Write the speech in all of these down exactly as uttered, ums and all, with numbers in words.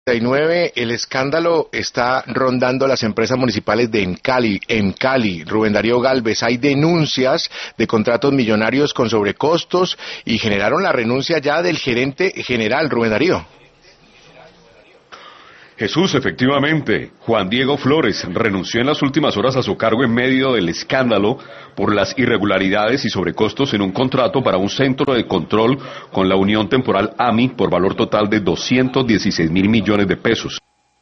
nueve, el escándalo está rondando las empresas municipales de en Cali, en Cali, Rubén Darío Gálvez. Hay denuncias de contratos millonarios con sobrecostos y generaron la renuncia ya del gerente general, Rubén Darío. Jesús, efectivamente, Juan Diego Flores renunció en las últimas horas a su cargo en medio del escándalo por las irregularidades y sobrecostos en un contrato para un centro de control con la Unión Temporal A M I por valor total de doscientos dieciséis mil millones de pesos.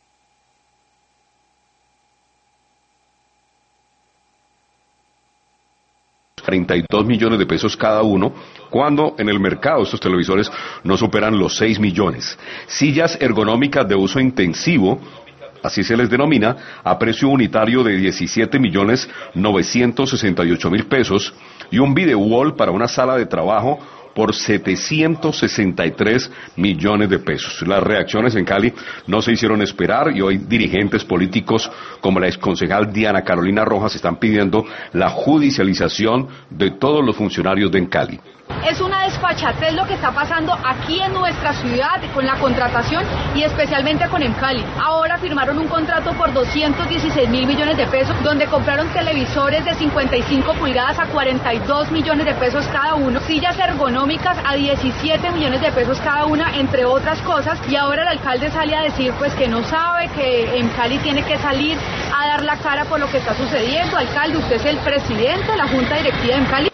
treinta y dos millones de pesos cada uno, cuando en el mercado estos televisores no superan los seis millones. Sillas ergonómicas de uso intensivo, así se les denomina, a precio unitario de diecisiete millones novecientos sesenta y ocho mil pesos, y un video wall para una sala de trabajo por setecientos sesenta y tres millones de pesos. Las reacciones en Cali no se hicieron esperar y hoy dirigentes políticos como la exconcejal Diana Carolina Rojas están pidiendo la judicialización de todos los funcionarios de en Cali. Es una desfachatez lo que está pasando aquí en nuestra ciudad con la contratación y especialmente con Encali. Ahora firmaron un contrato por doscientos dieciséis mil millones de pesos donde compraron televisores de cincuenta y cinco pulgadas a cuarenta y dos millones de pesos cada uno, sillas ergonómicas a diecisiete millones de pesos cada una, entre otras cosas, y ahora el alcalde sale a decir pues que no sabe, que Encali tiene que salir a dar la cara por lo que está sucediendo. Alcalde, usted es el presidente de la Junta Directiva de Encali.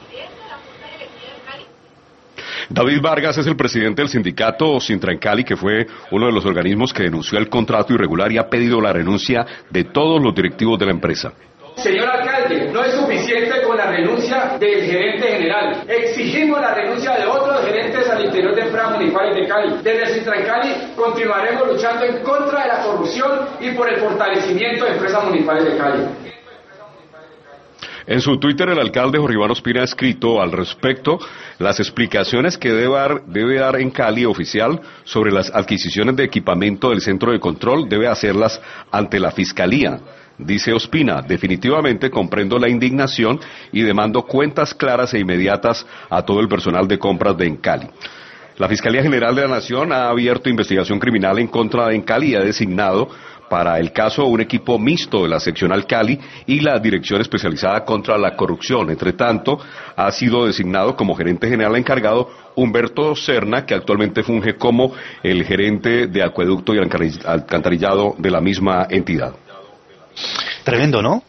David Vargas es el presidente del sindicato Sintrancali, que fue uno de los organismos que denunció el contrato irregular y ha pedido la renuncia de todos los directivos de la empresa. Señor alcalde, no es suficiente con la renuncia del gerente general. Exigimos la renuncia de otros gerentes al interior de empresas municipales de Cali. Desde Sintrancali continuaremos luchando en contra de la corrupción y por el fortalecimiento de empresas municipales de Cali. En su Twitter, el alcalde Jorge Iván Ospina ha escrito al respecto las explicaciones que debe dar, debe dar en Cali oficial sobre las adquisiciones de equipamiento del centro de control, debe hacerlas ante la Fiscalía. Dice Ospina, definitivamente comprendo la indignación y demando cuentas claras e inmediatas a todo el personal de compras de Encali. La Fiscalía General de la Nación ha abierto investigación criminal en contra de Encali y ha designado para el caso un equipo mixto de la seccional Cali y la Dirección Especializada contra la Corrupción. Entre tanto, ha sido designado como gerente general encargado Humberto Serna, que actualmente funge como el gerente de acueducto y alcantarillado de la misma entidad. Tremendo, ¿no?